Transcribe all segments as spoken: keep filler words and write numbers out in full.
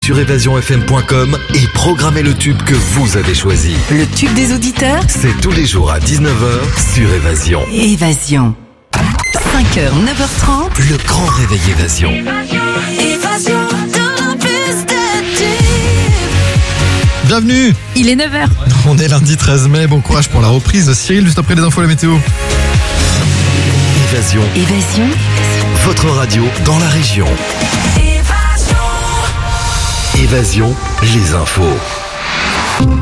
sur évasion f m point com et programmez le tube que vous avez choisi. Le tube des auditeurs, c'est tous les jours à dix-neuf heures sur Évasion. Évasion. cinq heures, neuf heures trente. Le grand réveil Évasion. Évasion. Bienvenue. Il est neuf heures. On est lundi treize mai, bon courage pour la reprise. Cyril, juste après les infos, la météo. Évasion. Évasion. Votre radio dans la région. Évasion. Évasion, les infos.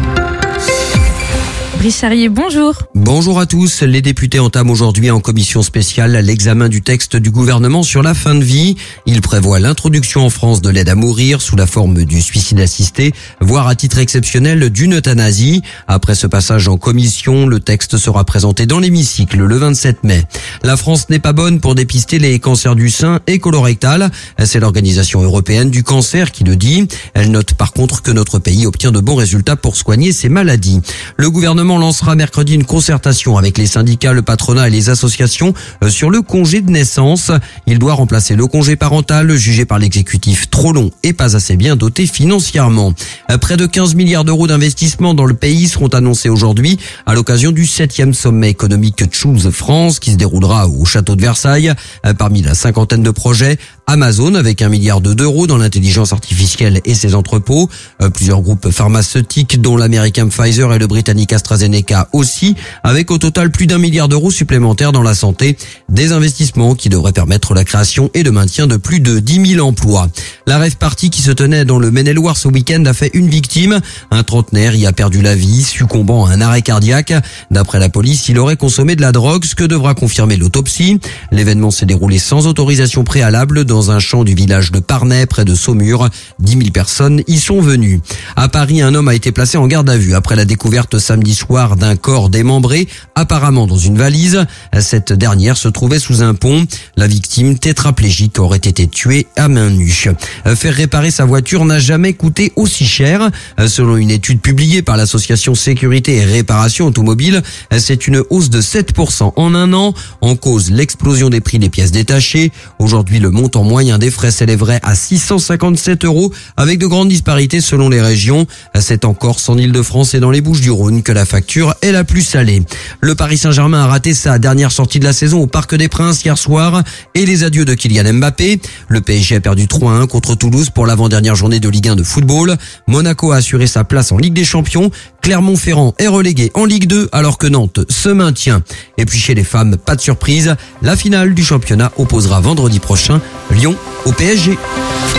Brice Charrier, bonjour. Bonjour à tous. Les députés entament aujourd'hui en commission spéciale l'examen du texte du gouvernement sur la fin de vie. Il prévoit l'introduction en France de l'aide à mourir sous la forme du suicide assisté, voire à titre exceptionnel d'une euthanasie. Après ce passage en commission, le texte sera présenté dans l'hémicycle le vingt-sept mai. La France n'est pas bonne pour dépister les cancers du sein et colorectal. C'est l'Organisation européenne du cancer qui le dit. Elle note par contre que notre pays obtient de bons résultats pour soigner ces maladies. Le gouvernement lancera mercredi une concertation avec les syndicats, le patronat et les associations sur le congé de naissance. Il doit remplacer le congé parental jugé par l'exécutif trop long et pas assez bien doté financièrement. Près de quinze milliards d'euros d'investissements dans le pays seront annoncés aujourd'hui à l'occasion du septième sommet économique Choose France qui se déroulera au château de Versailles. Parmi la cinquantaine de projets, Amazon avec un milliard d'euros dans l'intelligence artificielle et ses entrepôts. Plusieurs groupes pharmaceutiques dont l'américain Pfizer et le britannique AstraZeneca aussi, avec au total plus d'un milliard d'euros supplémentaires dans la santé. Des investissements qui devraient permettre la création et le maintien de plus de dix mille emplois. La rave party qui se tenait dans le Maine-et-Loire ce week-end a fait une victime. Un trentenaire y a perdu la vie, succombant à un arrêt cardiaque. D'après la police, il aurait consommé de la drogue, ce que devra confirmer l'autopsie. L'événement s'est déroulé sans autorisation préalable dans dans un champ du village de Parnay, près de Saumur. dix mille personnes y sont venues. À Paris, un homme a été placé en garde à vue après la découverte samedi soir d'un corps démembré, apparemment dans une valise. Cette dernière se trouvait sous un pont. La victime, tétraplégique, aurait été tuée à main nue. Faire réparer sa voiture n'a jamais coûté aussi cher. Selon une étude publiée par l'association Sécurité et Réparation Automobile, c'est une hausse de sept pour cent en un an. En cause, l'explosion des prix des pièces détachées. Aujourd'hui, le montant moyen des frais s'élèverait à six cent cinquante-sept euros avec de grandes disparités selon les régions. C'est en Corse, en Île-de-France et dans les Bouches-du-Rhône que la facture est la plus salée. Le Paris Saint-Germain a raté sa dernière sortie de la saison au Parc des Princes hier soir et les adieux de Kylian Mbappé. Le P S G a perdu trois à un contre Toulouse pour l'avant-dernière journée de Ligue un de football. Monaco a assuré sa place en Ligue des Champions. Clermont-Ferrand est relégué en Ligue deux alors que Nantes se maintient. Et puis chez les femmes, pas de surprise, la finale du championnat opposera vendredi prochain Lyon au P S G.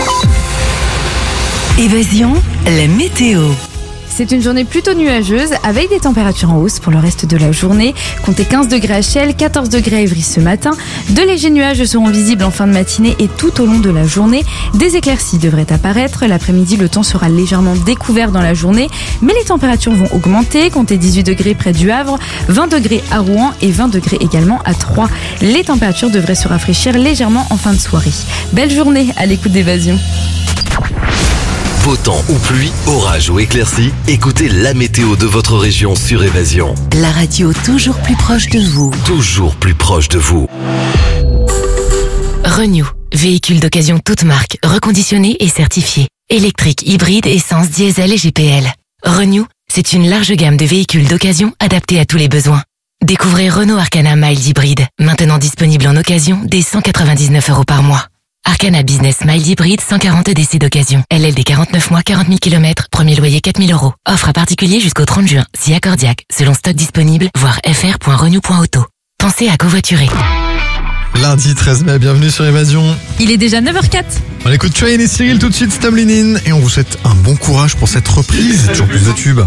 Évasion, la météo. C'est une journée plutôt nuageuse avec des températures en hausse pour le reste de la journée. Comptez quinze degrés à Chelles, quatorze degrés à Évry ce matin. De légers nuages seront visibles en fin de matinée et tout au long de la journée. Des éclaircies devraient apparaître. L'après-midi, le temps sera légèrement découvert dans la journée. Mais les températures vont augmenter. Comptez dix-huit degrés près du Havre, vingt degrés à Rouen et vingt degrés également à Troyes. Les températures devraient se rafraîchir légèrement en fin de soirée. Belle journée à l'écoute d'Évasion. Beau temps ou pluie, orage ou éclaircie, écoutez la météo de votre région sur Évasion. La radio toujours plus proche de vous. Toujours plus proche de vous. Renew, véhicule d'occasion toute marque, reconditionné et certifié. Électrique, hybride, essence, diesel et G P L. Renew, c'est une large gamme de véhicules d'occasion adaptés à tous les besoins. Découvrez Renault Arcana Mild Hybride, maintenant disponible en occasion dès cent quatre-vingt-dix-neuf euros par mois. Arcana Business Mild Hybride, cent quarante D C d'occasion. L L D quarante-neuf mois, quarante mille kilomètres, premier loyer quatre mille euros. Offre à particulier jusqu'au trente juin, si accordiaque, selon stock disponible, voir f r point renew point auto. Pensez à covoiturer. Lundi treize mai, bienvenue sur Évasion. Il est déjà neuf heures quatre. On écoute Train et Cyril tout de suite, Stamlinin. Et on vous souhaite un bon courage pour cette reprise. Toujours plus de tubes.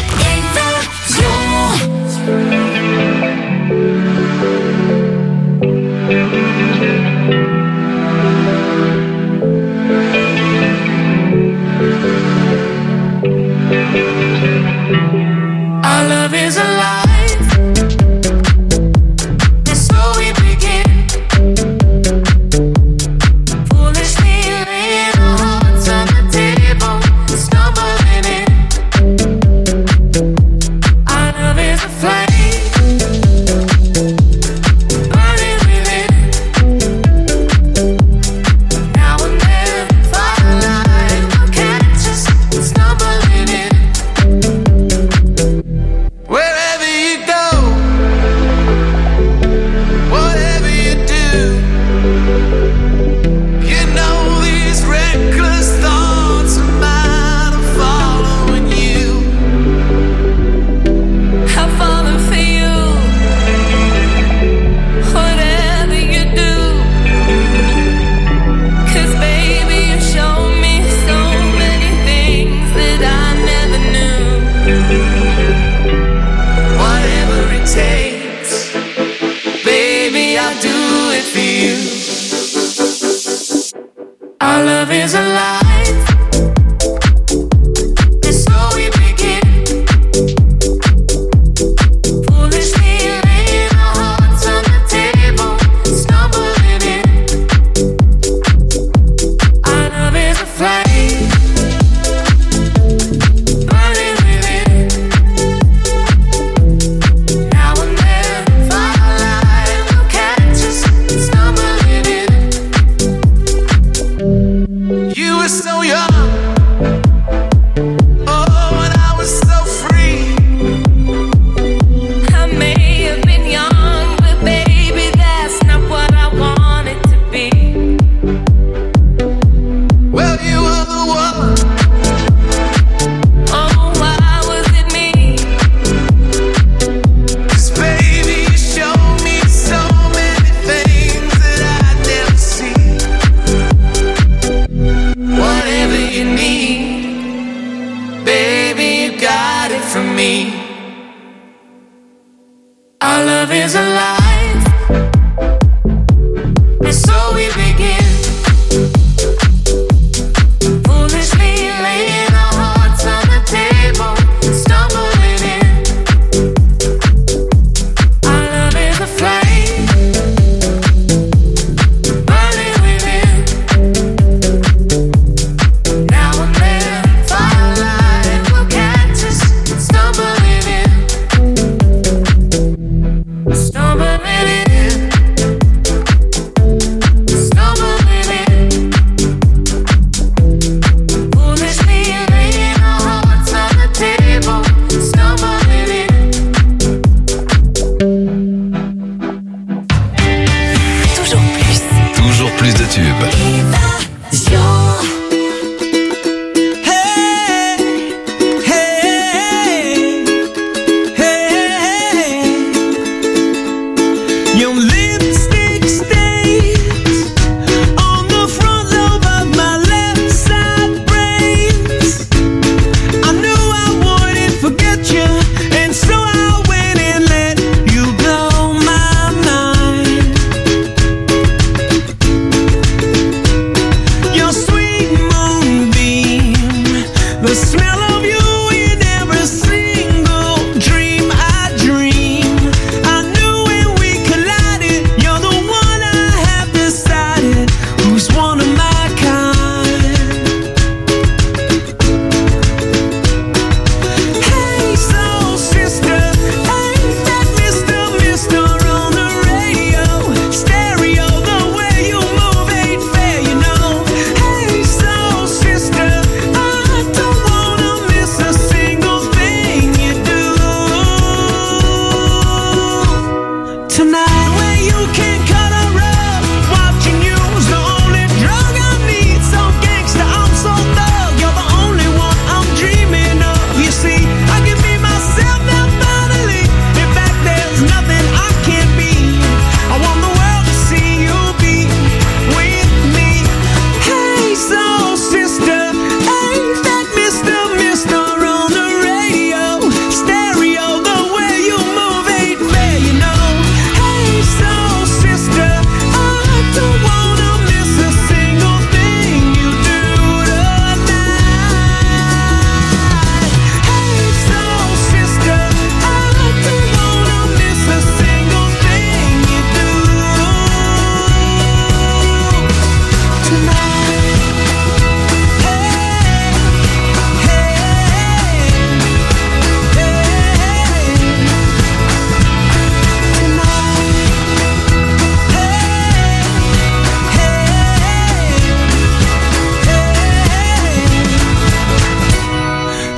Our love is alive. That's so we begin. Foolishly laying our hearts on the table, stumbling in.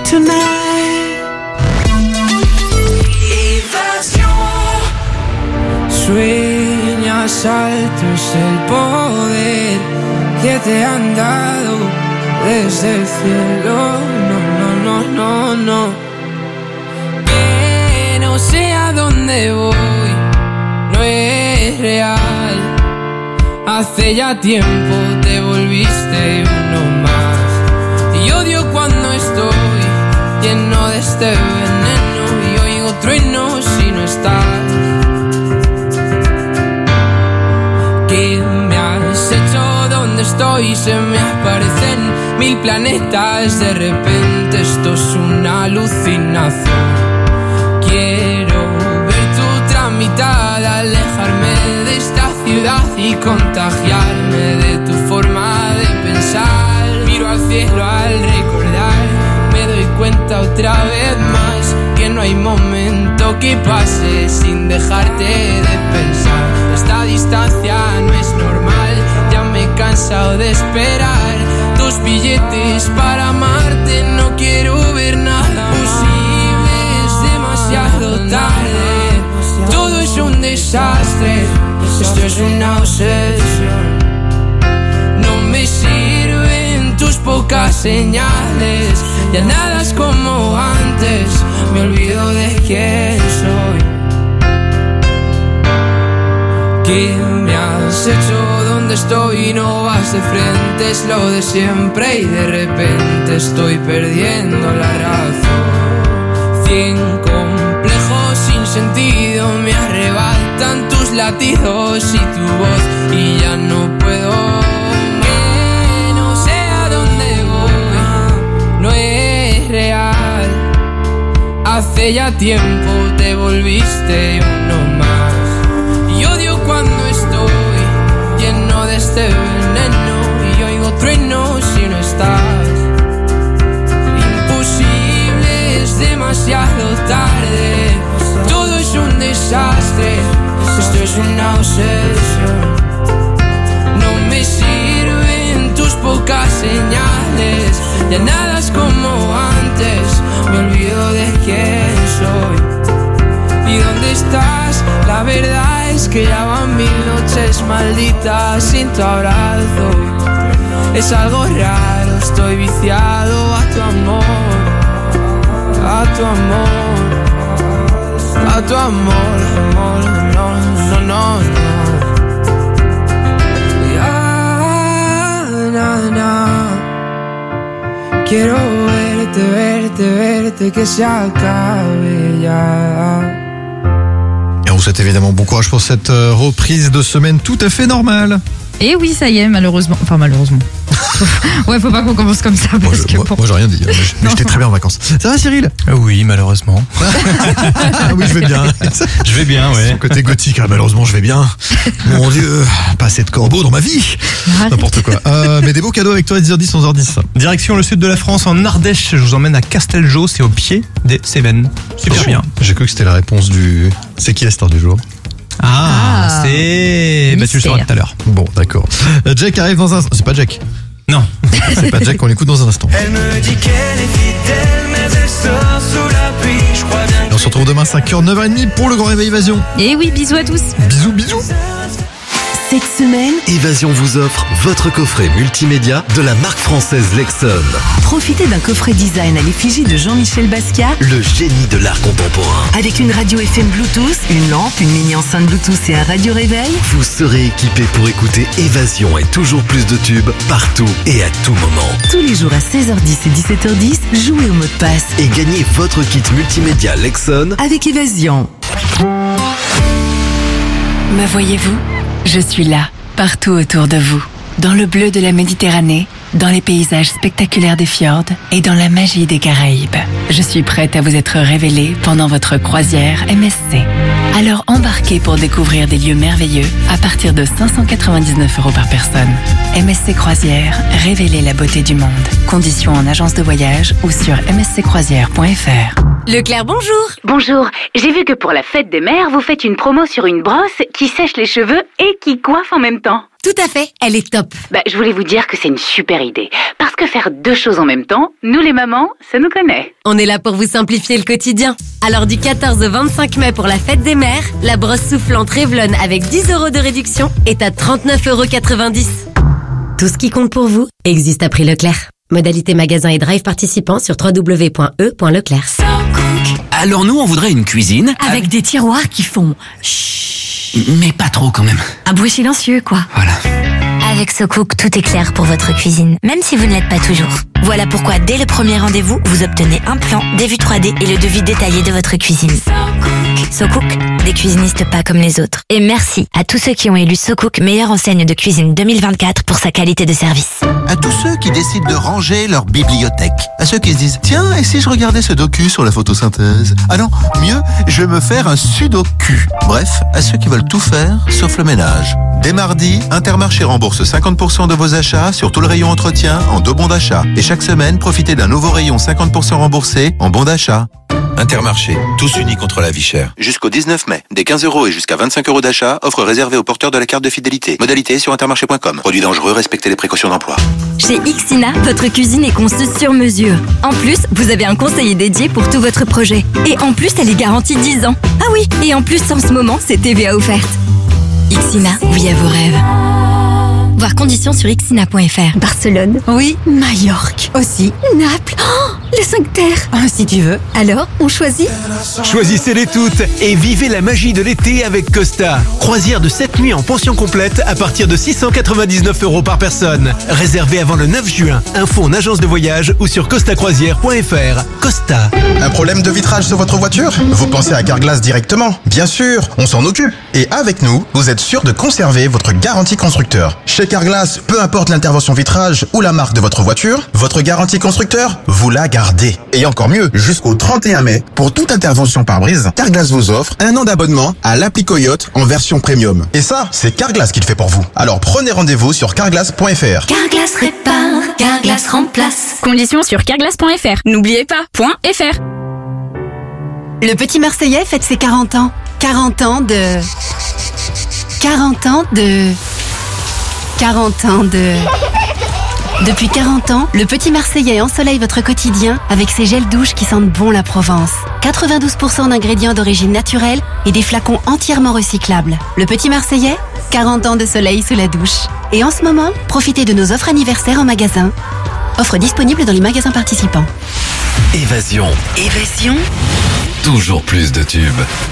tonight. Sueñas alto es el poder que te han dado desde el cielo. No, no, no, no, no. Que no sé a dónde voy, no es real. Hace ya tiempo te volviste uno más. Y odio cuando estoy lleno de este veneno y oigo truenos si no estás. ¿Qué me has hecho? ¿Dónde estoy? Se me aparecen mil planetas. De repente esto es una alucinación. Quiero ver tu tramitada, alejarme de esta ciudad y contagiarme de tu forma de pensar. Miro al cielo al recordar, me doy cuenta otra vez más que no hay momento que pase sin dejarte de pensar. Esta distancia no es normal, ya me he cansado de esperar tus billetes para amarte. No quiero ver nada posible, es demasiado tarde. Todo es un desastre, esto es una obsesión. No me sirven tus pocas señales, ya nada es como antes, me olvido de quién soy. ¿Qué me has hecho? ¿Dónde estoy? No vas de frente, es lo de siempre y de repente estoy perdiendo la razón. Cien complejos sin sentido me arrebatan tus latidos y tu voz y ya no puedo. Que no sé a dónde voy, no es real. Hace ya tiempo te volviste uno más. Y odio cuando estoy lleno de este veneno y oigo truenos si no estás. Imposible, es demasiado tarde. Todo es un desastre, esto es una obsesión. No me sirven tus pocas señales, ya nada es como antes, me olvido de quién soy. ¿Y dónde estás? La verdad es que ya van mil noches malditas sin tu abrazo. Es algo raro, estoy viciado a tu amor, a tu amor, a tu amor, amor, no, no, no, no. Ya, na, na. Quiero verte, verte, verte, que se acabe ya. Et on vous souhaite évidemment bon courage pour cette euh, reprise de semaine tout à fait normale. Et oui, ça y est, malheureusement. Enfin, malheureusement. Ouais, faut pas qu'on commence comme ça. Parce Moi, je, que moi, bon. moi, j'ai rien dit, mais j'- mais j'étais très bien en vacances. Ça va, Cyril? Oui, malheureusement. Ah oui, je vais bien. Je vais bien, ouais. Son côté gothique, ah, malheureusement, je vais bien. Mon Dieu, pas assez de corbeaux dans ma vie. Arrête. N'importe quoi. Euh, mais des beaux cadeaux avec toi, dix heures dix, onze heures dix. Direction le sud de la France, en Ardèche. Je vous emmène à Casteljau, c'est au pied des Cévennes. Super bien. J'ai cru que c'était la réponse du. C'est qui la star du jour? Ah, Ah. c'est... Bah, tu le sauras Mystère. tout à l'heure. Bon, d'accord. Euh, Jack arrive dans un. C'est pas Jack. Non. C'est pas Jack qu'on écoute dans un instant. Elle me dit qu'elle est fidèle, mais elle sort sous la pluie. Je crois bien Et on se retrouve demain cinq heures, neuf heures trente pour le grand réveil Évasion. Et oui, bisous à tous. Bisous, bisous. Cette semaine, Évasion vous offre votre coffret multimédia de la marque française Lexon. profitez d'un coffret design à l'effigie de Jean-Michel Basquiat Le génie de l'art contemporain. avec une radio F M Bluetooth, une lampe, une mini enceinte Bluetooth et un radio réveil. Vous serez équipé pour écouter Évasion et toujours plus de tubes partout et à tout moment. Tous les jours à seize heures dix et dix-sept heures dix, jouez au mot de passe Et gagnez votre kit multimédia Lexon. avec Évasion. Me voyez-vous? Je suis là, partout autour de vous. Dans le bleu de la Méditerranée, dans les paysages spectaculaires des fjords et dans la magie des Caraïbes. Je suis prête à vous être révélée pendant votre croisière M S C. Alors embarquez pour découvrir des lieux merveilleux à partir de cinq cent quatre-vingt-dix-neuf euros par personne. M S C Croisière, révélez la beauté du monde. Conditions en agence de voyage ou sur m s c croisière point f r. Leclerc, bonjour. Bonjour, j'ai vu que pour la fête des mères, vous faites une promo sur une brosse qui sèche les cheveux et qui coiffe en même temps. Tout à fait, elle est top. Bah, je voulais vous dire que c'est une super idée. Parce que faire deux choses en même temps, nous les mamans, ça nous connaît. On est là pour vous simplifier le quotidien. Alors du quatorze au vingt-cinq mai pour la fête des mères, la brosse soufflante Revlon avec dix euros de réduction est à trente-neuf euros quatre-vingt-dix. Tout ce qui compte pour vous existe à prix Leclerc. Modalité magasin et drive participants sur w w w point e point leclerc. Alors nous, on voudrait une cuisine avec des tiroirs qui font chut, mais pas trop quand même. Un bruit silencieux, quoi. Voilà. Avec SoCook, tout est clair pour votre cuisine, même si vous ne l'êtes pas toujours. Voilà pourquoi, dès le premier rendez-vous, vous obtenez un plan, des vues trois D et le devis détaillé de votre cuisine. SoCook, des cuisinistes pas comme les autres. Et merci à tous ceux qui ont élu SoCook meilleure enseigne de cuisine deux mille vingt-quatre pour sa qualité de service. À tous ceux qui décident de ranger leur bibliothèque. À ceux qui se disent, tiens, et si je regardais ce docu sur la photosynthèse? Ah non, mieux, je vais me faire un sudoku. Bref, à ceux qui veulent tout faire, sauf le ménage. Dès mardi, Intermarché rembourse cinquante pour cent de vos achats sur tout le rayon entretien en deux bons d'achat. Et chaque semaine, profitez d'un nouveau rayon cinquante pour cent remboursé en bons d'achat. Intermarché, tous unis contre la vie chère. Jusqu'au dix-neuf mai, des quinze euros et jusqu'à vingt-cinq euros d'achat, offre réservée aux porteurs de la carte de fidélité. Modalité sur intermarché point com. Produit dangereux, respectez les précautions d'emploi. Chez Ixina, votre cuisine est conçue sur mesure. En plus, vous avez un conseiller dédié pour tout votre projet. Et en plus, elle est garantie dix ans. Ah oui, et en plus, en ce moment, c'est T V A offerte. Ixina, oui à vos rêves. Voir conditions sur ixina point f r. Barcelone. Oui. Majorque. Aussi. Naples. Oh, les cinq terres. Ah, si tu veux. Alors, on choisit? Choisissez-les toutes et vivez la magie de l'été avec Costa. Croisière de sept nuits en pension complète à partir de six cent quatre-vingt-dix-neuf euros par personne. Réservé avant le neuf juin. Info en agence de voyage ou sur costa croisière point f r. Costa. Un problème de vitrage sur votre voiture? Vous pensez à Carglass directement? Bien sûr, on s'en occupe. Et avec nous, vous êtes sûr de conserver votre garantie constructeur. Chez Carglass, peu importe l'intervention vitrage ou la marque de votre voiture, votre garantie constructeur, vous la gardez. Et encore mieux, jusqu'au trente et un mai, pour toute intervention pare-brise, Carglass vous offre un an d'abonnement à l'appli Coyote en version premium. Et ça, c'est Carglass qui le fait pour vous. Alors prenez rendez-vous sur carglass point f r. Carglass répare, Carglass remplace. Conditions sur carglass point f r. N'oubliez pas, .fr. Le petit Marseillais fête ses quarante ans. quarante ans de... quarante ans de... quarante ans de... Depuis quarante ans, le petit Marseillais ensoleille votre quotidien avec ses gels douches qui sentent bon la Provence. quatre-vingt-douze pour cent d'ingrédients d'origine naturelle et des flacons entièrement recyclables. Le petit Marseillais, quarante ans de soleil sous la douche. Et en ce moment, profitez de nos offres anniversaires en magasin. Offre disponible dans les magasins participants. Évasion. Évasion. Toujours plus de tubes.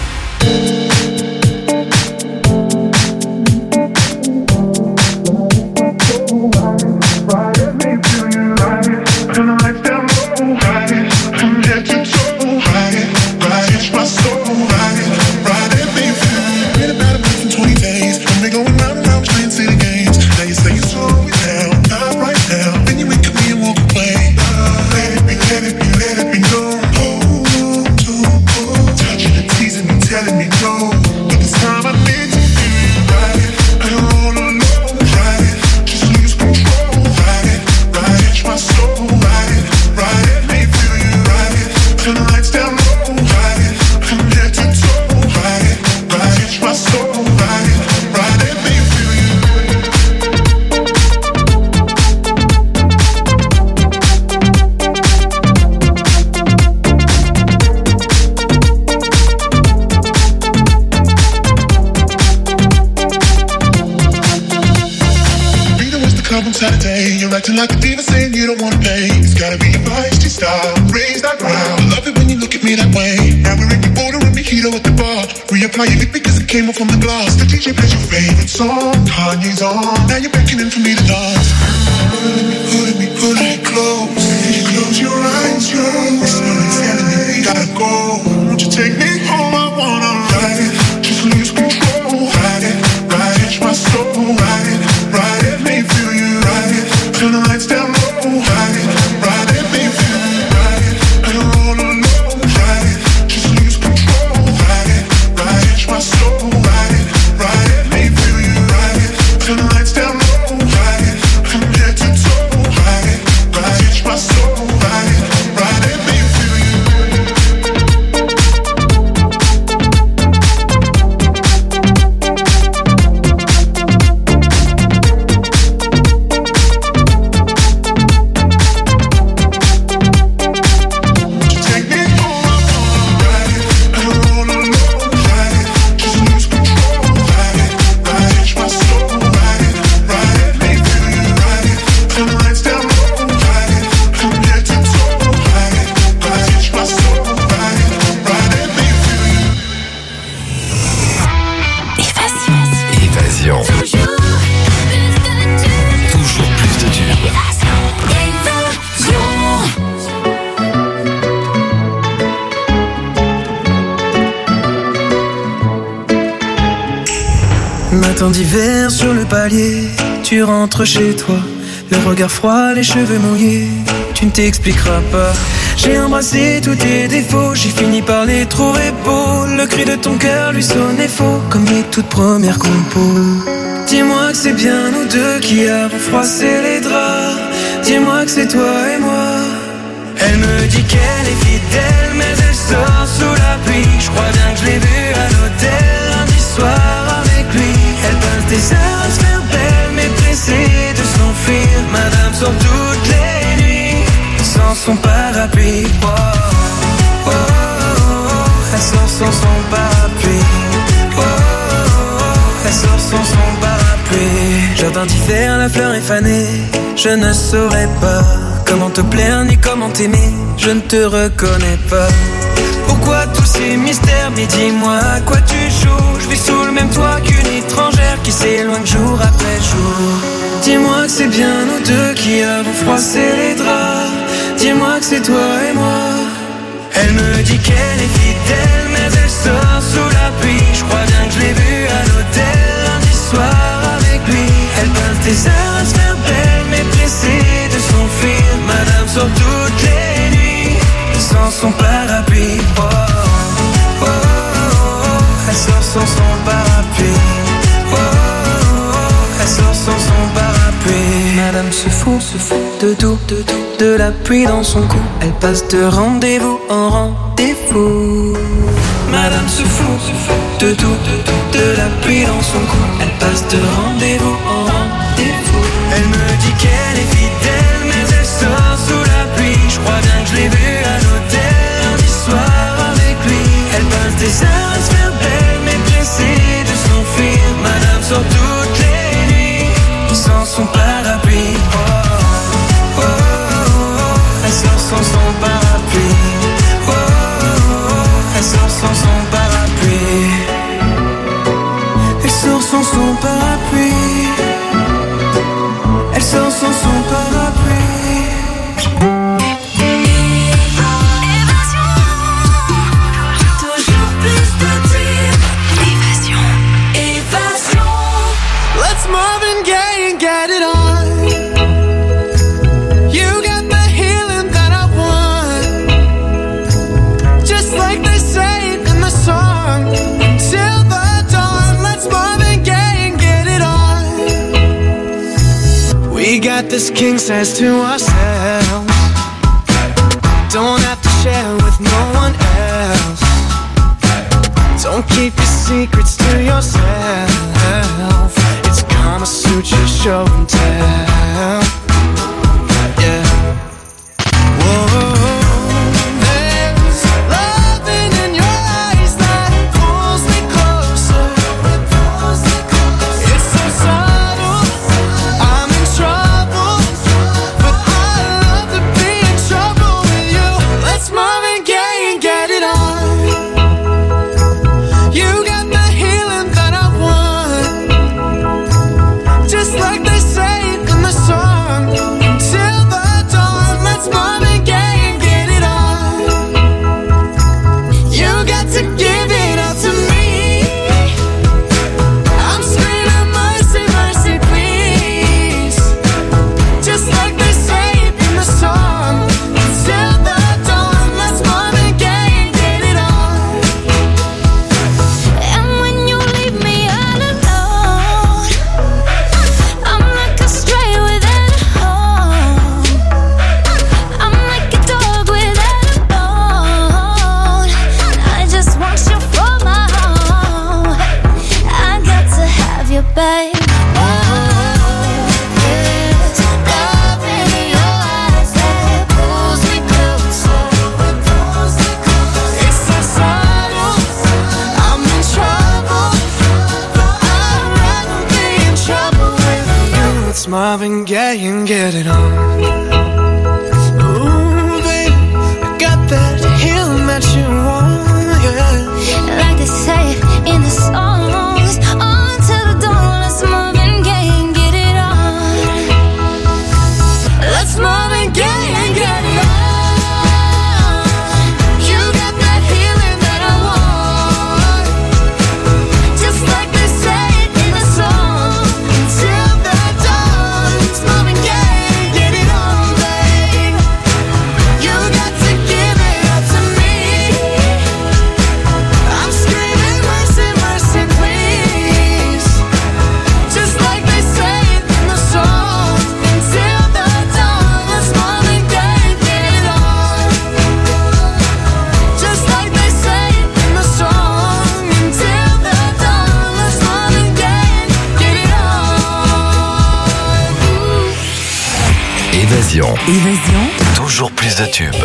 Saturday, you're acting like a diva saying you don't wanna play. It's gotta be your feisty style, raise that ground. Love it when you look at me that way. Now we're in the order and mojito at the bar. Reapply your lip because it came off from the glass. The D J plays your favorite song, Kanye's on. Now you're beckoning for me to dance. Pulling me, pulling me, pulling me close. You close your eyes, you're whispering, telling me we gotta go. Won't you take me home? I wanna ride it, just lose control. Ride it, ride it, my soul. Ride it, ride it, make me feel you. Turn the lights down low, ride it, ride it, baby, ride it, and roll alone, ride it, just lose control, ride it, ride it, my soul, ride it, ride it, make me feel you, ride it, turn the lights down low, ride it, from head to toe. Matin d'hiver sur le palier, tu rentres chez toi, le regard froid, les cheveux mouillés, tu ne t'expliqueras pas. J'ai embrassé tous tes défauts, j'ai fini par les trouver beaux. Le cri de ton cœur lui sonnait faux, comme les toutes premières compos. Dis-moi que c'est bien nous deux qui avons froissé les draps. Dis-moi que c'est toi et moi. Elle me dit qu'elle est fidèle, mais elle sort sous la pluie. Je crois bien que je l'ai vue à l'hôtel lundi soir avec lui. Elle passe des heures à se faire belle, mais pressée de s'enfuir. Madame sort toutes les nuits sans son parapluie. Oh, oh, oh, oh. Elle sort sans son parapluie. Oh, oh, oh. Elle sort sans son parapluie. Jardin d'hiver, la fleur est fanée. Je ne saurais pas comment te plaire ni comment t'aimer. Je ne te reconnais pas. Pourquoi tous ces mystères? Mais dis-moi à quoi tu joues. Je vis sous le même toit qu'une étrangère qui s'éloigne jour après jour. Dis-moi que c'est bien nous deux qui avons froissé les draps. Dis-moi que c'est toi et moi. Elle me dit qu'elle est fidèle, mais elle sort sous la pluie. Je crois bien que je l'ai vue à l'hôtel lundi soir avec lui. Elle passe des heures à se faire belle, mais pressée de s'enfuir. Madame sort toutes les nuits sans son parapluie. Oh, oh, oh, oh. Elle sort sans son parapluie. Oh, oh, oh. Elle sort sans son parapluie. Madame se fout, se fout de tout, de tout, de la pluie dans son cou. Elle passe de rendez-vous en rendez-vous. Madame se fout, se fout de tout, de tout, de la pluie dans son cou. Elle passe de rendez-vous en rendez-vous. Elle me dit qu'elle est fidèle, mais elle sort sous la pluie. Je crois bien que je l'ai vue à l'hôtel lundi soir avec lui. Elle passe des heures à se faire belle, mais pressée de s'enfuir. Madame sort toutes les nuits sans son parapluie. Oh, oh, oh, oh. Elle sort sans son parapluie. Oh, oh, oh. Elle sort sans son parapluie. Elle sort sans son parapluie. Elle sort sans son parapluie. Toujours plus de tir. Évasion. Évasion. Let's Marvin Gaye and get it on. You got the healing that I want. Just like they say in the song. Till the dawn. Let's Marvin Gaye and get it on. We got this king size to ourselves. Don't have to share with no one else. Don't keep your secrets to yourself. It's Kama Sutra show and tell. Yeah. Whoa. There's loving in your eyes that pulls me closer. It's so subtle. I'm in trouble, but I love to be in trouble with you. Let's Marvin Gaye and get it on. You got the healing that I want. Just like they say in the song. Till the dawn, let's Marvin Gaye and get it on. You got to give it all to me. I'm screaming mercy, mercy, please. Just like they say in the song. Till the dawn, let's Marvin Gaye and get it on. And when you leave me all alone, I'm like a stray without a home. I'm like a dog without a bone. I just want you for my home. I got to have you, babe. There's love in your eyes that pulls me closer. It's so subtle. I'm in trouble, but I'd rather be in trouble with you. It's Marvin Gaye and get it on. Ooh, baby, I got that healing that you want, yeah. Like they say in the songs, until the dawn, let's Marvin Gaye and get it on. Let's Marvin Gaye and get it on. You got that healing that I want. Just like they say in the song. Évasion. Toujours plus de tubes.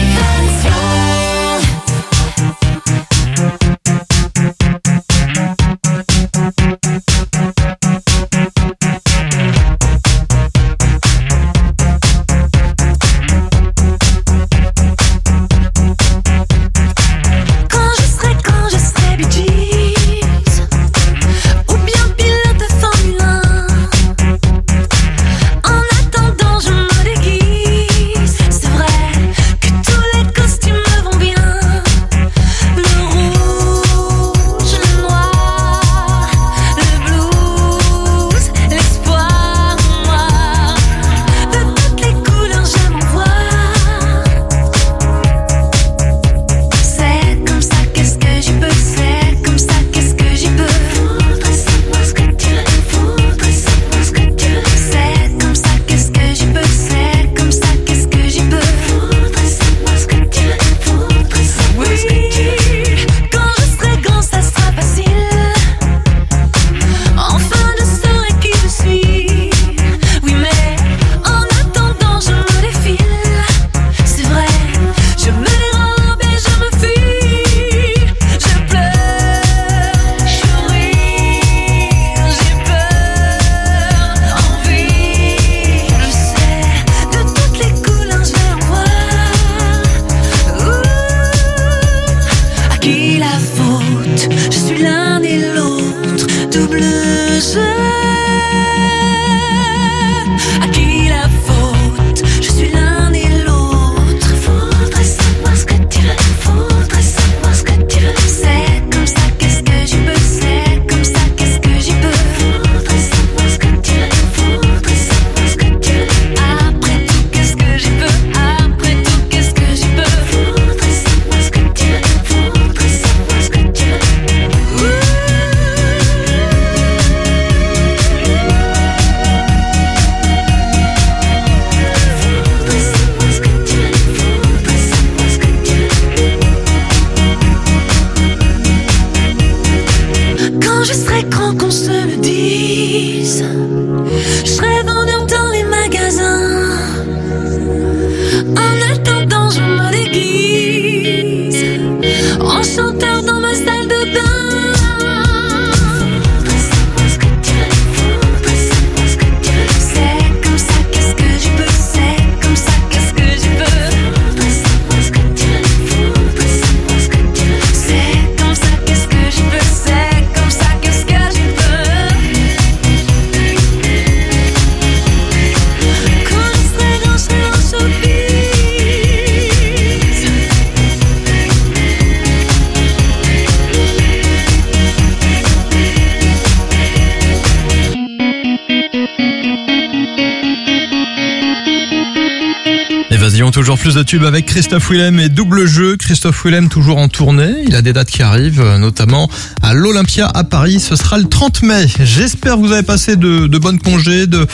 Évasion, toujours plus de tubes avec Christophe Willem et Double Jeu. Christophe Willem toujours en tournée. Il a des dates qui arrivent, notamment à l'Olympia à Paris. Ce sera le trente mai. J'espère que vous avez passé de, de bonnes congés, de,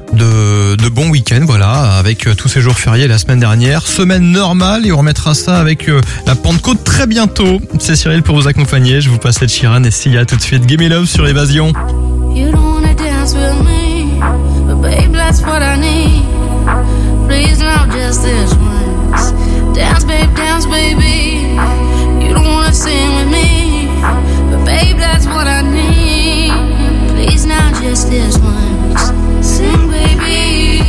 de, de bons week-ends, voilà, avec tous ces jours fériés la semaine dernière. Semaine normale et on remettra ça avec la Pentecôte très bientôt. C'est Cyril pour vous accompagner. Je vous passe Ed Sheeran et Sia tout de suite. Gimme Love sur Évasion. You don't wanna dance with me, but babe, that's what I need. Please now just this once. Dance, babe, dance, baby. You don't wanna sing with me, but babe, that's what I need. Please now just this once. Sing, baby.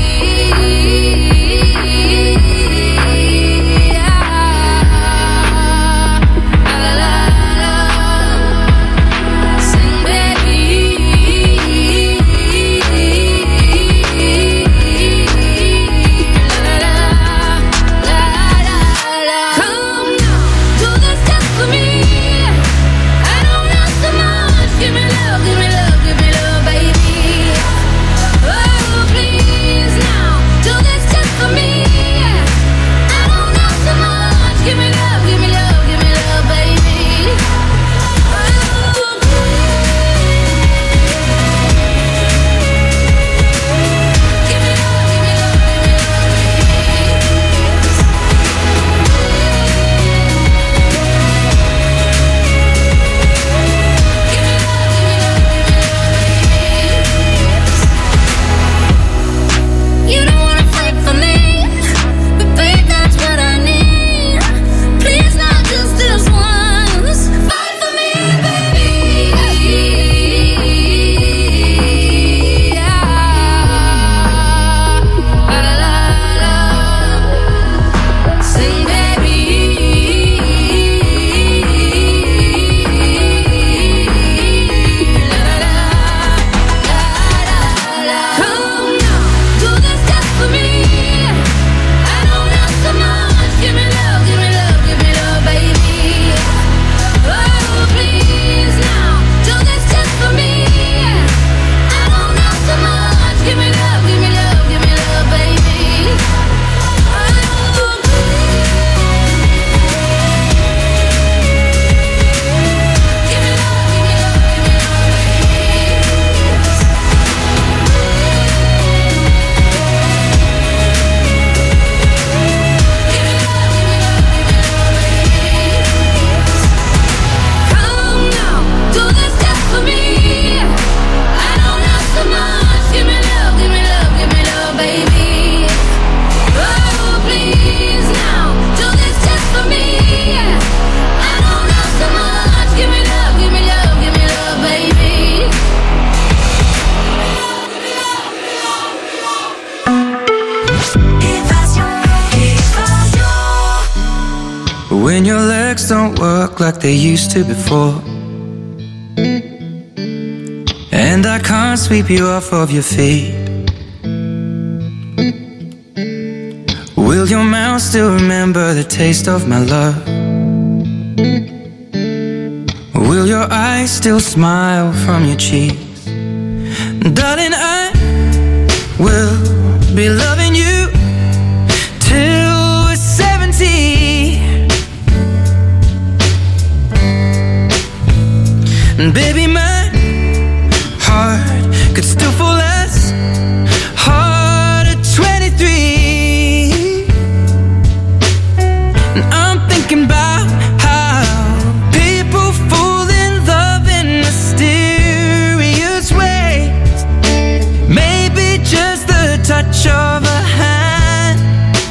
when your legs don't work like they used to before, and I can't sweep you off of your feet, will your mouth still remember the taste of my love? Will your eyes still smile from your cheeks? Darling, I will be loving you till we're seventy. And baby, my heart could still fall as hard at twenty-three. And I'm thinking about how people fall in love in mysterious ways. Maybe just the touch of a hand.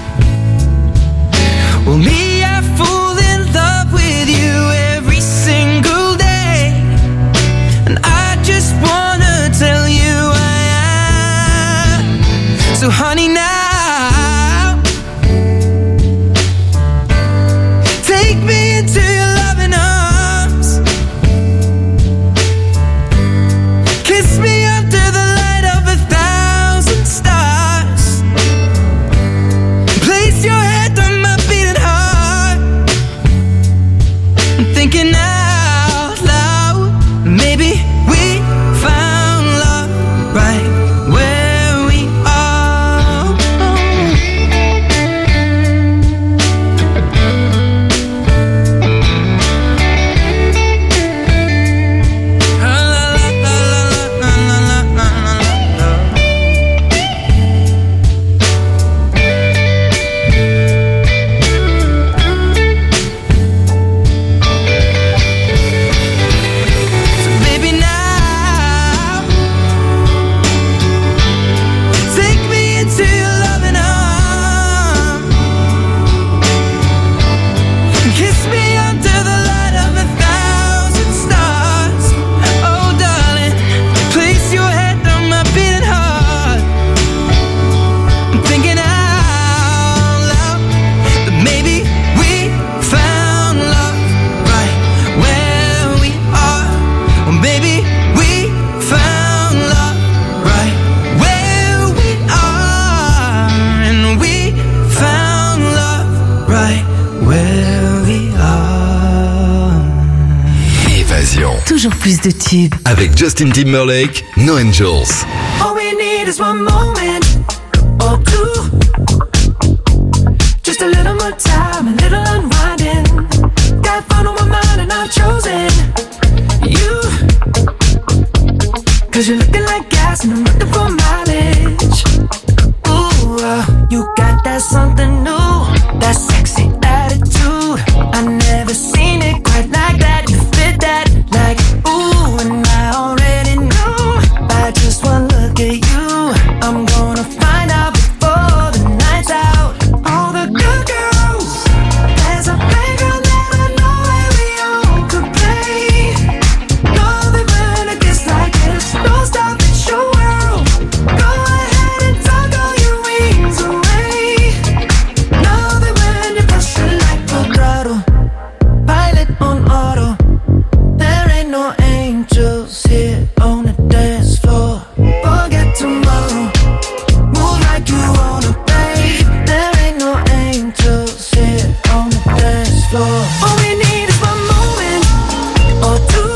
Well, me, I fall in love with you every single day, and I just wanna tell you I am. So honey, now take me into your loving arms, kiss me under the light of a thousand stars, place your head on my beating heart. I'm thinking out loud, maybe we found love right where we are. So baby, now take me into your loving arms, kiss me under the light of a thousand stars. Oh darling, place your head on my beating heart. I'm thinking out loud that maybe we found love right where we are. Or maybe we found love right where we are. And we found love right where we are. Évasion. Toujours plus de tubes. Avec Justin Timberlake, No Angels. All we need is one moment or two. Just a little more time, a little unwinding. Got fun on my mind and I've chosen you. Cause you're looking like gas and I'm looking for mileage. Ooh, uh, you got that something new, that sexy attitude. I never seen it quite like that. You fit that like ooh, and I already know by just one look at you. I'm gonna find out before the night's out. All the good girls, there's a playground that I know where we all could play. Know that when it gets like this, don't stop, it's your world. Go ahead and tug all your wings away. Know that when you push it like a throttle, pilot on auto. There ain't no angels here on the dance floor. Forget tomorrow, move like you wanna, babe. There ain't no angels here on the dance floor. All we need is one moment or two.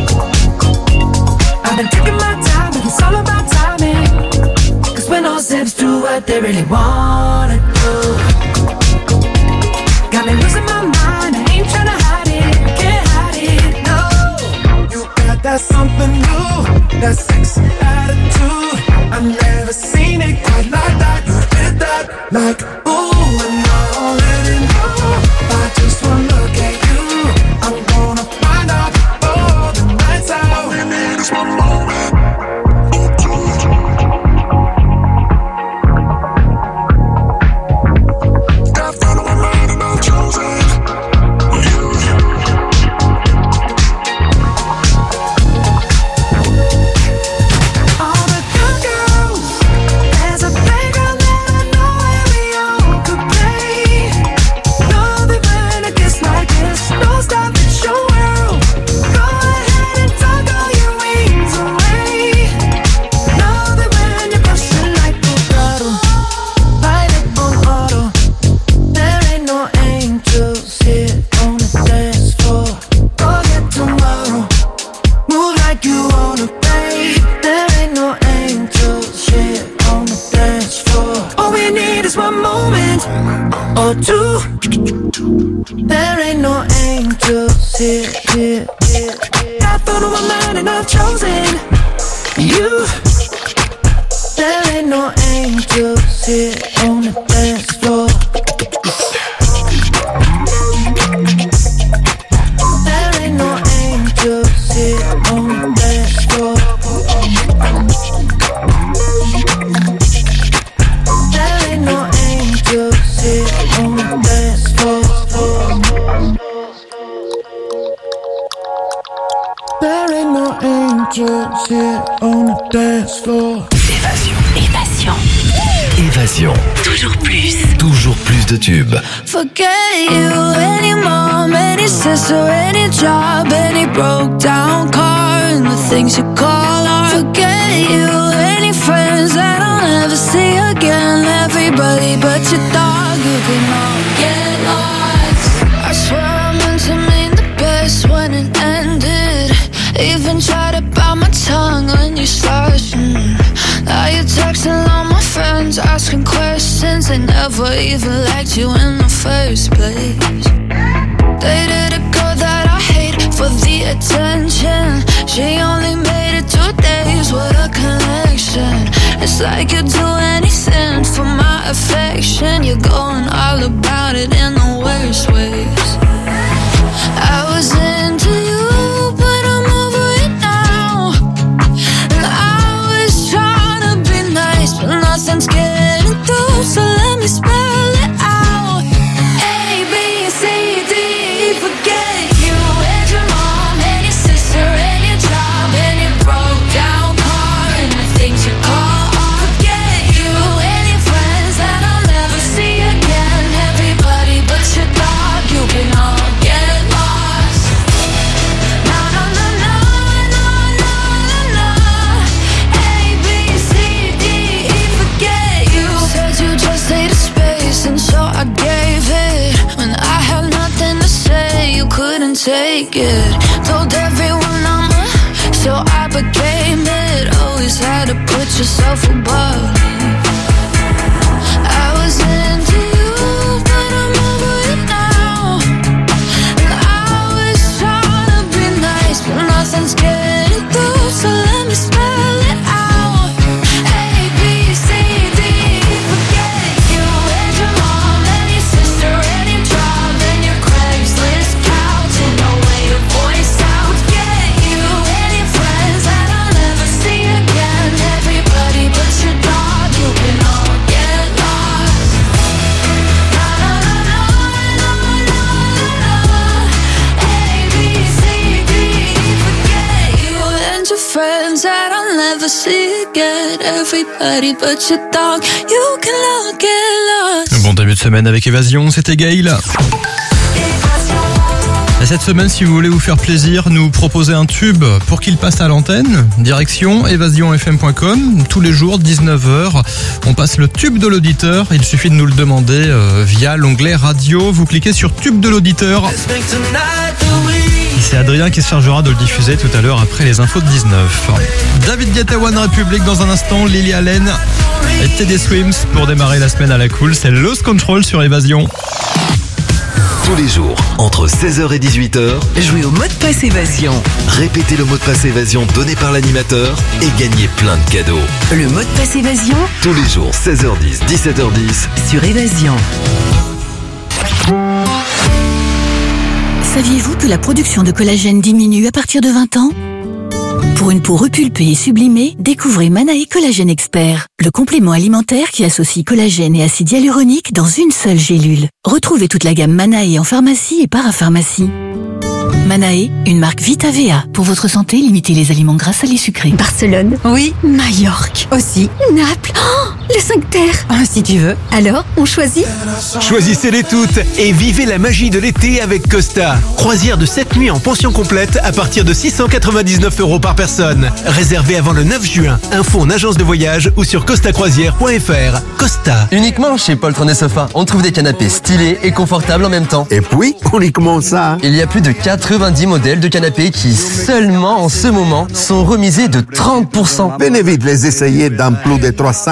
I've been taking my time, but it's all about timing. Cause when all zips do what they really wanna do, got me losing my mind, I ain't tryna hide it, can't hide it, no. You got that something new, that sexy attitude. I've never seen it quite like that. You did that like ooh, and I already know by just one look at you. I'm gonna find out before the night's out. All we need is one moment or two. Got fun on my mind and I've chosen you. There ain't no angels here, here, here, here. I thought on my mind and I've chosen you. There ain't no angels here on the dance floor. There ain't no angels here on the dance floor. There ain't no angels here on the dance floor. There ain't no angels here on the dance floor. Évasion. Évasion. Évasion. Toujours plus. Toujours plus de tubes. Forget you, any mom, any sister, any job, any broke down car, and the things you call art. Forget you, any friends that I'll never see again. Everybody but your dog, you can all get lost. I swear I meant to mean the best when it ended. Even tried to bite my tongue when you started. Mm. Now you're texting all my friends, asking questions. They never even liked you in the first place. Dated a girl that I hate for the attention. She only made it two days with a connection. It's like you'd do anything for my affection. You're going all about it in the worst ways. I was into you, but I'm over it now. And I was trying to be nice, but nothing's getting through, so let me spell it out. A, B, C, D, E, forget you and your mom and your sister and your job and your broke down car and the things you call art. Forget you and your friends that I'll never see again. Everybody but your dog, you can all get lost. No, no, no, no, no, no, no, no. A, B, C, D, E, forget you. Said you just needed space, and so I gave it. When I had nothing to say, you couldn't take it. Told everyone I'm a, so I became it. Always had to put yourself above me. I was into you, but I'm over it now. And I was trying to be nice, but nothing's getting through, so let me spell it out. A, B, C, D, forget you and your mom and your sister and your job and your Craigslist couch and the way your voice sounds. Get you and your friends that I'll never see again. Everybody but your dog, you can all get lost. No, no, no, no, no, no, no, no. A, B, C, D, E, forget you and your friends that I'll never see again. Everybody but your dog, you can all get lost. Bon début de semaine avec Évasion, c'était Gaël. Et cette semaine, si vous voulez vous faire plaisir, nous proposer un tube pour qu'il passe à l'antenne. Direction évasion f m point com. Tous les jours, dix-neuf heures, on passe le tube de l'auditeur. Il suffit de nous le demander euh, via l'onglet radio. Vous cliquez sur tube de l'auditeur. Et c'est Adrien qui se chargera de le diffuser tout à l'heure après les infos de dix-neuf. David Guetta, One Republic dans un instant, Lily Allen et Teddy Swims pour démarrer la semaine à la cool. C'est Lost Control sur Évasion. Tous les jours, entre seize heures et dix-huit heures, Jouez au mot de passe Évasion. répétez le mot de passe Évasion donné par l'animateur et gagnez plein de cadeaux. Le mot de passe Évasion Tous les jours, seize heures dix, dix-sept heures dix. sur Évasion. Saviez-vous que la production de collagène diminue à partir de vingt ans ? Pour une peau repulpée et sublimée, découvrez Manae Collagène Expert, le complément alimentaire qui associe collagène et acide hyaluronique dans une seule gélule. Retrouvez toute la gamme Manae en pharmacie et parapharmacie. Manae, une marque Vita V A. Pour votre santé, limitez les aliments gras, salés, sucrés. Barcelone. Oui. Majorque. Aussi. Naples. Oh, les cinq terres. Ah, si tu veux. Alors, on choisit ? Choisissez-les toutes et vivez la magie de l'été avec Costa. Croisière de sept nuits en pension complète à partir de six cent quatre-vingt-dix-neuf euros par personne. Réservé avant le neuf juin. Info en agence de voyage ou sur costa croisière point f r. Costa. Uniquement chez Poltron et Sofa, on trouve des canapés stylés et confortables en même temps. Et puis, uniquement ça. Il y a plus de quatre-vingt-dix modèles de canapés qui, seulement en ce moment, sont remisés de trente pour cent. Venez vite les essayer dans plus de trois cents magasins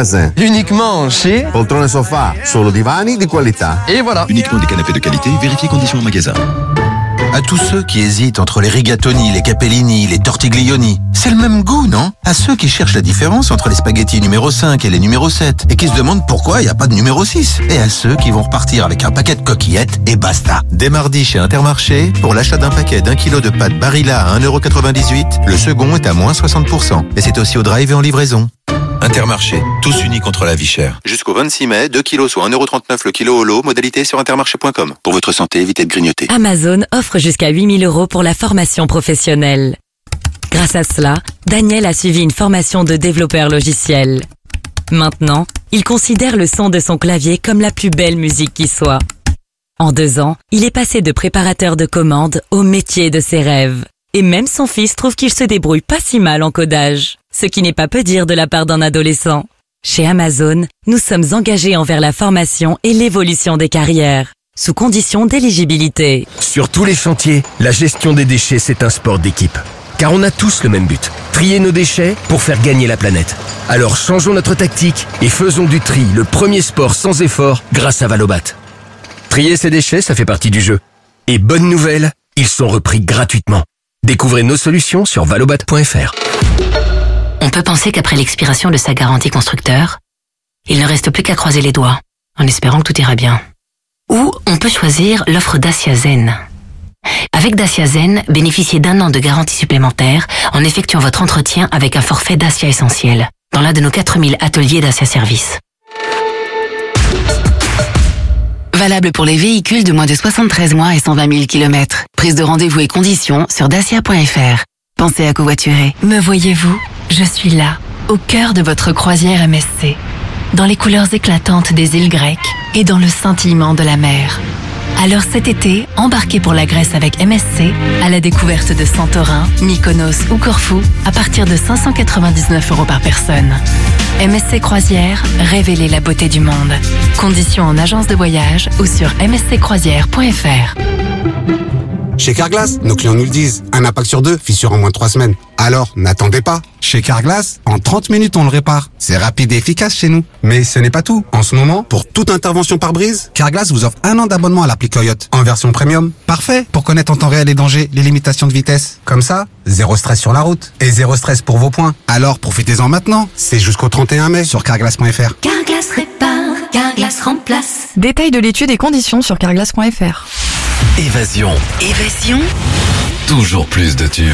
magasin. Uniquement chez... Poltrone sofà, solo divani di qualità. Et voilà. Uniquement des canapés de qualité, vérifiez conditions en magasin. À tous ceux qui hésitent entre les rigatoni, les capellini, les tortiglioni, c'est le même goût, non? À ceux qui cherchent la différence entre les spaghettis numéro cinq et les numéro sept, et qui se demandent pourquoi il n'y a pas de numéro six. Et à ceux qui vont repartir avec un paquet de coquillettes, et basta. Dès mardi chez Intermarché, pour l'achat d'un paquet d'un kilo de pâtes Barilla à un euro quatre-vingt-dix-huit, le second est à moins soixante pour cent. Et c'est aussi au drive et en livraison. Intermarché, tous unis contre la vie chère. Jusqu'au vingt-six mai, deux kilos soit un euro trente-neuf le kilo au lot, modalité sur intermarché point com. Pour votre santé, évitez de grignoter. Amazon offre jusqu'à huit mille euros pour la formation professionnelle. Grâce à cela, Daniel a suivi une formation de développeur logiciel. Maintenant, il considère le son de son clavier comme la plus belle musique qui soit. En deux ans, il est passé de préparateur de commandes au métier de ses rêves. Et même son fils trouve qu'il se débrouille pas si mal en codage. Ce qui n'est pas peu dire de la part d'un adolescent. Chez Amazon, nous sommes engagés envers la formation et l'évolution des carrières, sous condition d'éligibilité. Sur tous les chantiers, la gestion des déchets, c'est un sport d'équipe. Car on a tous le même but, trier nos déchets pour faire gagner la planète. Alors changeons notre tactique et faisons du tri le premier sport sans effort grâce à Valobat. Trier ses déchets, ça fait partie du jeu. Et bonne nouvelle, ils sont repris gratuitement. Découvrez nos solutions sur valobat point f r. On peut penser qu'après l'expiration de sa garantie constructeur, il ne reste plus qu'à croiser les doigts, en espérant que tout ira bien. Ou on peut choisir l'offre Dacia Zen. Avec Dacia Zen, bénéficiez d'un an de garantie supplémentaire en effectuant votre entretien avec un forfait Dacia Essentiel, dans l'un de nos quatre mille ateliers Dacia Service. Valable pour les véhicules de moins de soixante-treize mois et cent vingt mille kilomètres. Prise de rendez-vous et conditions sur dacia point f r. Pensez à covoiturer. Me voyez-vous? Je suis là, au cœur de votre croisière M S C, dans les couleurs éclatantes des îles grecques et dans le scintillement de la mer. Alors cet été, embarquez pour la Grèce avec M S C à la découverte de Santorin, Mykonos ou Corfou à partir de cinq cent quatre-vingt-dix-neuf euros par personne. M S C Croisière, révélez la beauté du monde. Conditions en agence de voyage ou sur m s c croisière point f r. Chez Carglass, nos clients nous le disent, un impact sur deux, fissure en moins de trois semaines. Alors, n'attendez pas. Chez Carglass, en trente minutes, on le répare. C'est rapide et efficace chez nous. Mais ce n'est pas tout. En ce moment, pour toute intervention par brise, Carglass vous offre un an d'abonnement à l'appli Coyote, en version premium. Parfait pour connaître en temps réel les dangers, les limitations de vitesse. Comme ça, zéro stress sur la route. Et zéro stress pour vos points. Alors, profitez-en maintenant. C'est jusqu'au trente et un mai sur carglass point f r. Carglass répare, Carglass remplace. Détail de l'étude et conditions sur carglass point f r. Évasion. Évasion. Toujours plus de tubes.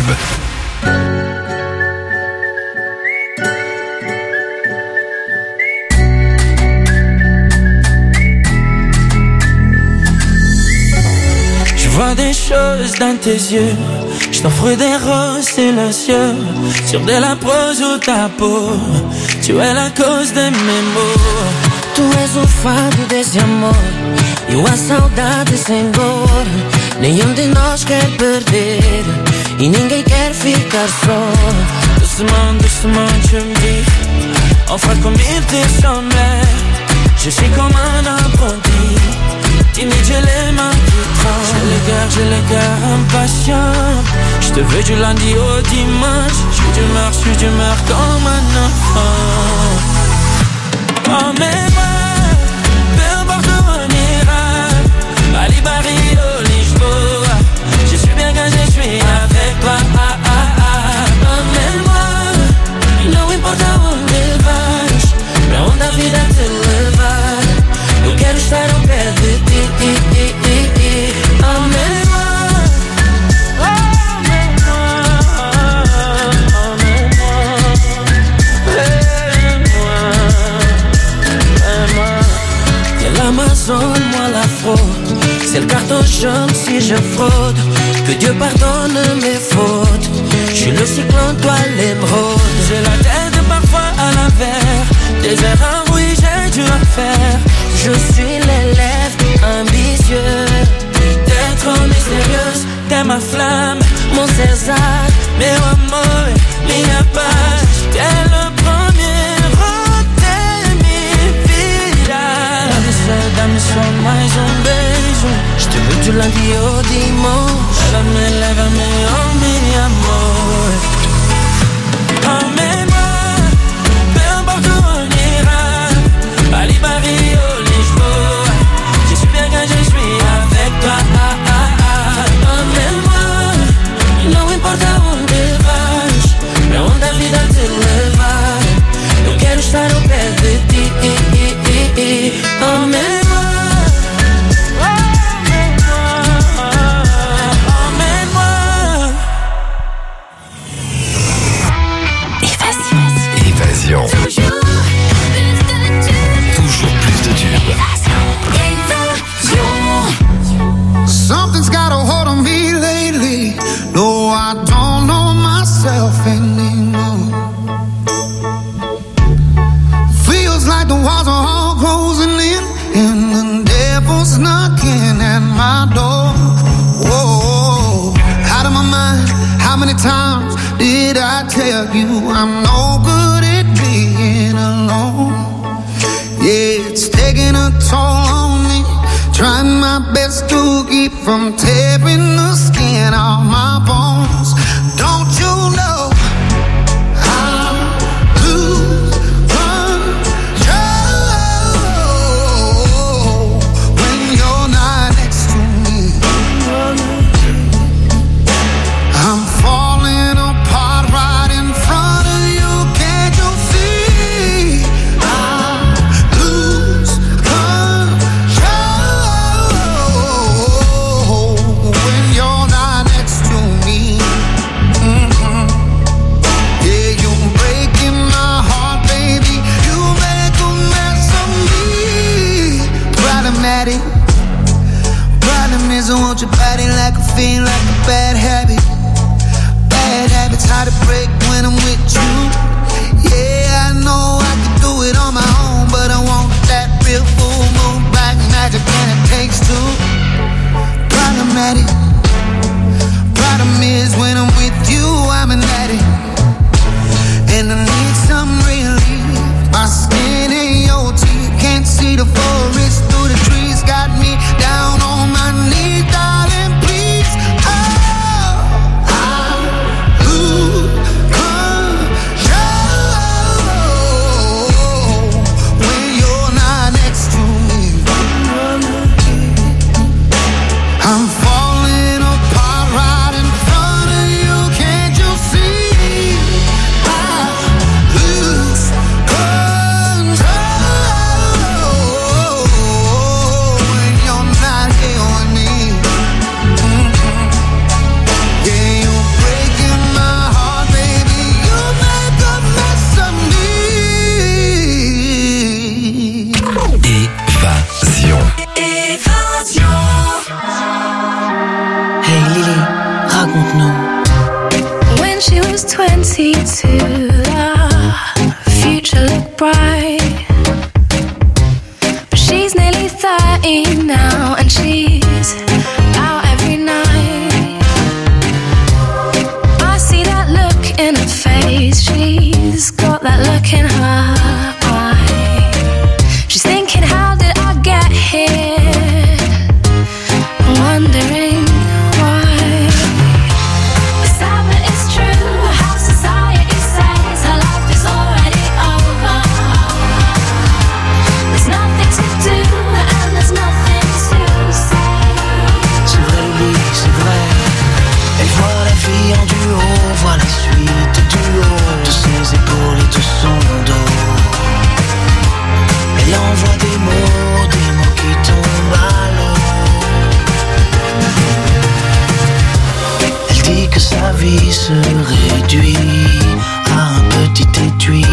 Je vois des choses dans tes yeux. Je t'offre des roses silencieux sur de la prose ou ta peau. Tu es la cause de mes maux. Tu és o fado desse amor e a saudade sem dor. Nenhum de nós quer perder e ninguém quer ficar só. Doucement, doucement, tu me dis enfin comme il te semblait. Je suis comme un apprenti, timide, j'ai les mains qui tremblent. J'ai le cœur, j'ai le cœur impatient. Je te veux du lundi au dimanche. Je suis d'humeur, je suis d'humeur comme un enfant. Emmène-moi, peu importe où on ira, Bali, Barrio, Lisboa. Je suis bien quand je suis avec toi. Ah, ah, ah. Emmène-moi, não importa onde vais, pra onde a vida te levar. Eu quero estar ao pé de ti. Emmène-moi. L'Amazone, moi la fraude. C'est le carton jaune si je fraude. Que Dieu pardonne mes fautes. Je suis le cyclone, toi l'émeraude. J'ai la tête parfois à l'envers. Des erreurs, oui, j'ai dû en faire. Je suis l'élève ambitieux. T'es trop mystérieuse, t'es ma flamme, mon César. Meu amor, minha paz. T'es le premier roteiro, minha vida. Dá-me só mais um beijo. Je te veux du lundi au dimanche. Lève-me, lève-me, oh mi amor. Emmène-moi, peu importe où on ira. I tell you I'm no good at being alone. Yeah, it's taking a toll on me. Trying my best to keep from tearing the skin off my bones. Don't you know I lose control when you're not next to me? I'm falling apart right in front of you. Can't you see? I lose control when you're not next to me. Mm-hmm. Yeah, you're breaking my heart, baby. You make a mess of me. Problematic. Problem is I want your body like a fiend, like a bad habit. Bad habits hard to break when I'm with you. Yeah, I know I can do it on my own, but I want that real full moon black magic, and it takes two. Problematic. Problem is when I'm with you, I'm an addict, and I need some relief. My skin and your teeth can't see the forest through the trees. Got me down on my knees, darling, please. Oh, I lose control when you're not next to me. I'm falling apart right in front of you. Can't you see? I lose control when you're not here with me. Mm-hmm. Yeah, you're breaking my heart, baby. You make a mess of me. Évasion. Hey Lily, raconte-nous. When she was twenty-two, the future looked bright. But she's nearly thirty now, and she's out every night. I see that look in her face. She's got that look in her eye. She's thinking, how did I get here? Wondering why. It's sad but it's true, how society says her life is already over. There's nothing to do and there's nothing to say. C'est vrai, oui, c'est vrai. Elle voit la vie en duo, voit la suite du haut de ses épaules et de son dos. Elle envoie des mots, des mots qui tombent à l'eau. Elle dit que sa vie se réduit à un petit étui.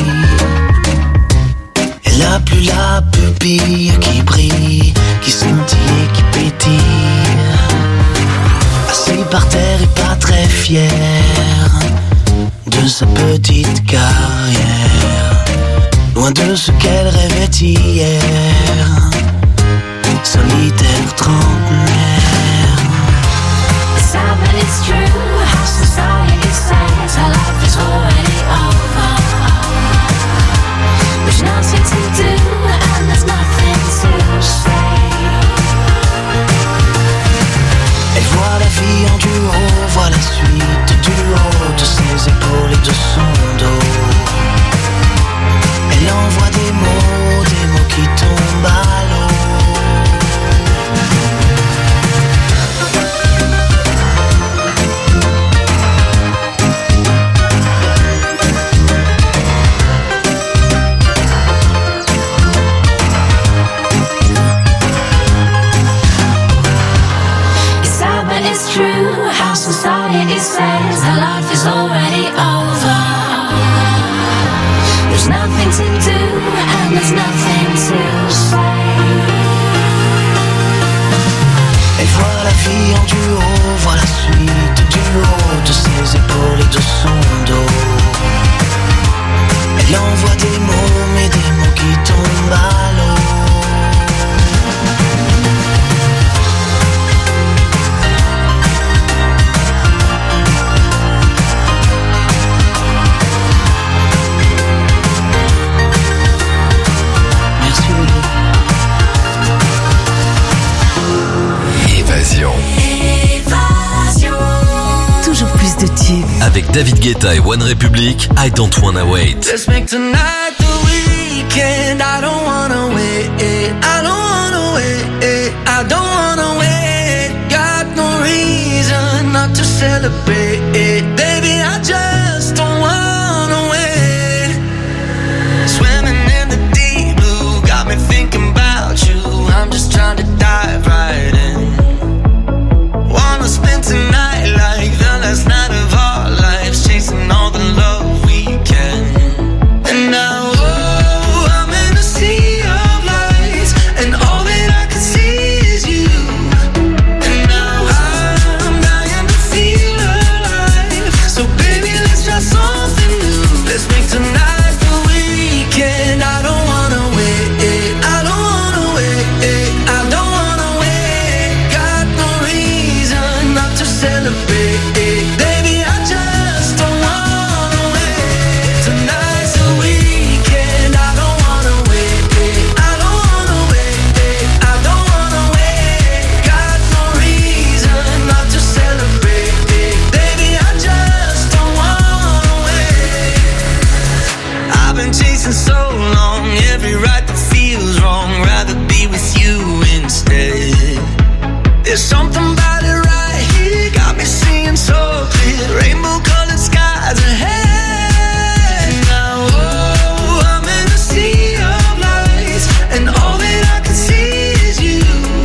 Elle a plus la pupille qui brille, qui scintille et qui pétille. Assis par terre et pas très fière de sa petite carrière, loin de ce qu'elle rêvait hier, solitaire trentenaire. It's sad but it's true, how society says her life is already over. There's nothing to do and there's nothing to say. Elle voit la vie en duo, voit la suite du haut de ses épaules et de son dos. Elle envoie des mots, des mots qui tombent à l'eau. It's sad but it's true, how society says her life is already over. There's nothing to do and there's nothing to say. Elle voit la vie en duo, voit la suite du haut de ses épaules et de son dos. Elle envoie des mots, mais des mots qui tombent à l'eau. Évasion. Évasion. Toujours plus de tubes. Avec David Guetta et One Republic, I Don't Wanna Wait. Let's make tonight the weekend. I don't wanna wait. I don't wanna wait. I don't wanna wait. Got no reason not to celebrate. Baby, I just don't wanna wait. Swimming in the deep blue got me thinking about you. I'm just trying to dive right in. Wanna spend tonight like the last night of our lives, chasing all the love we can. And now, oh, I'm in a sea of lights, and all that I can see is you. And now I'm dying to feel alive. So baby, let's try something new. Let's make tonight the weekend. I don't wanna wait. I don't wanna wait. I don't wanna wait. Got no reason not to celebrate. Baby, I just don't wanna wait. Tonight's the weekend. I don't wanna wait. I don't wanna wait. I don't wanna wait. Got no reason not to celebrate. Baby, I just don't wanna wait. I've been chasing so long, every right that feels wrong. Rather be with you instead. There's something about it right here, got me seeing so clear. Rainbow colored skies ahead. Now, oh, I'm in a sea of lights, and all that I can see is you.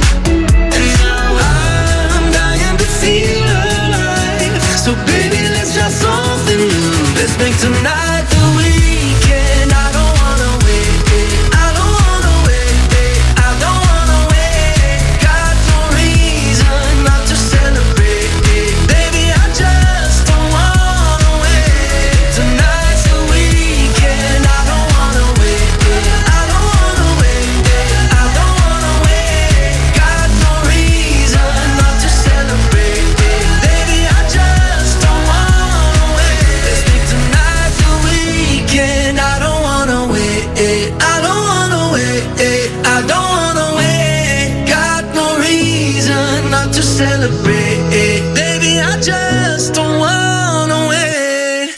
And now I'm dying to feel alive. So baby, let's try something new. Let's make tonight the weekend. I don't wanna wait. I don't wanna wait. I don't wanna wait. Got no reason not to celebrate. Baby, I just don't wanna wait. Tonight's the weekend. I don't wanna wait. I don't wanna wait. I don't wanna wait. Got no reason not to celebrate. Baby, I just don't wanna wait. Let's make tonight the weekend. I don't wanna wait. I don't wanna wait. I don't wanna wait. Got no reason not to celebrate. Baby, I just don't wanna wait.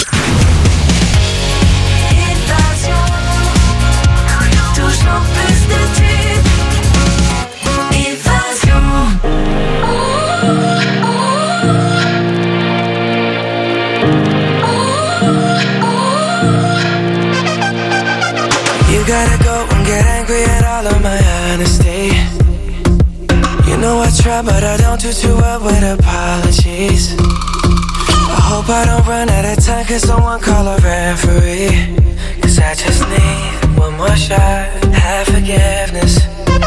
Évasion. Toujours plus de tubes. Évasion. You gotta go and get angry at all of my honesty. You know I try, but I don't do too well with apologies. I hope I don't run out of time, cause someone call a referee. Cause I just need one more shot, have forgiveness.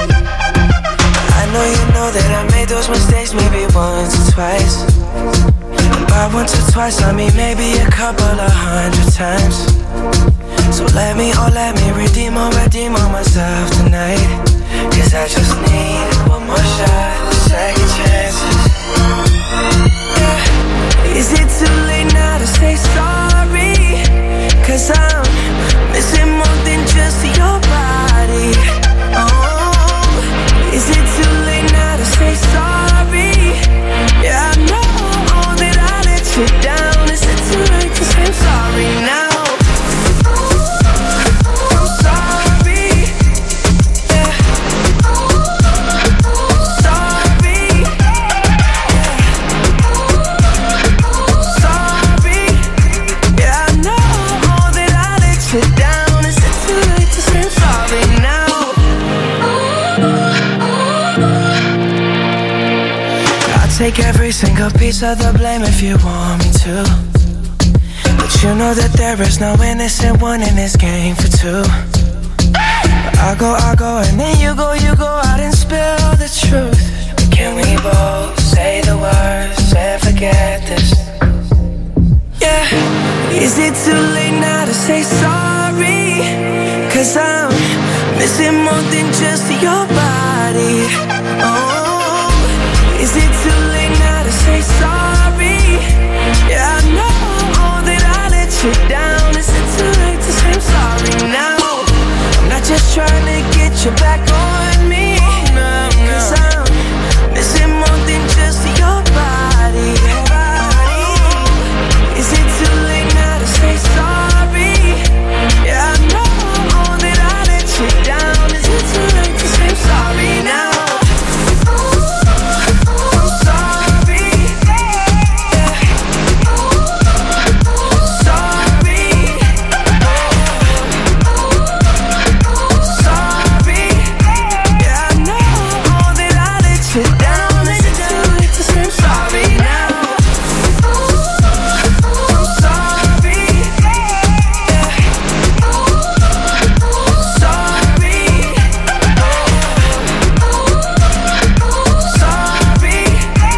I know you know that I made those mistakes maybe once or twice. And by once or twice I mean maybe a couple of hundred times. So let me, oh let me redeem or redeem on myself tonight. Cause I just need one more shot, second chances. Yeah. Is it too late now to say sorry? Cause I'm missing more than just your body. Oh, is it too late now to say sorry? Yeah, I know that I let you down. Is it too late to say I'm sorry now? Take every single piece of the blame if you want me to. But you know that there is no innocent one in this game for two. But I go, I go, and then you go, you go out and spill the truth. But can we both